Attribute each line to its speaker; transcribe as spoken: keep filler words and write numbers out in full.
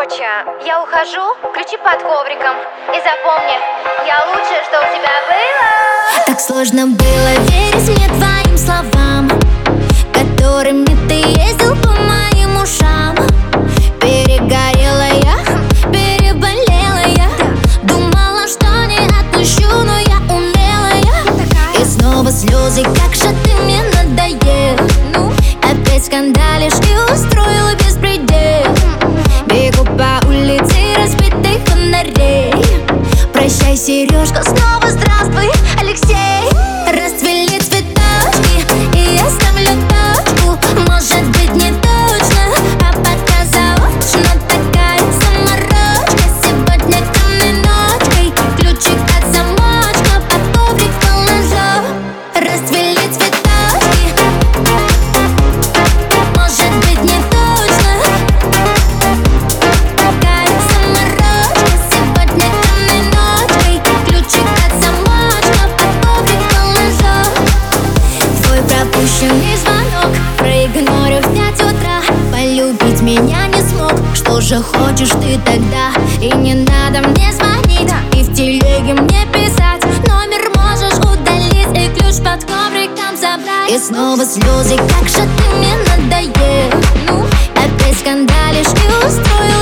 Speaker 1: Короче, я ухожу, ключи под ковриком. И запомни, я лучшее, что у тебя было.
Speaker 2: Так сложно было верить мне твоим словам, которыми ты ездил по моим ушам. Перегорела я, переболела я, думала, что не отпущу, но я умелая. И снова слезы, как же ты мне надоел. Ну, опять скандалишь и устроила беспредел. Бегу по улице разбитых фонарей. Прощай, Сережка, снова здравствуй, Алексей. Расцвели цветочки, и я ставлю точку. Может быть, не точно, а пока заочно. Такая заморочка, сегодня темной ночкой. Ключик от замочка, под коврик положу. Расцвели цветочки, может быть, не точно. Такая заморочка, сегодня темной ночкой. Ключик от замочка, под коврик положу. Твой пропущенный звонок проигнорю в пять утра. Полюбить меня не смог, что же хочешь ты тогда? И не надо мне звонить, и в телеге мне писать. Номер можешь удалить, и ключ под ковриком забрать. И снова слезы, как же ты мне надоел. Ну, опять скандалишь и устроил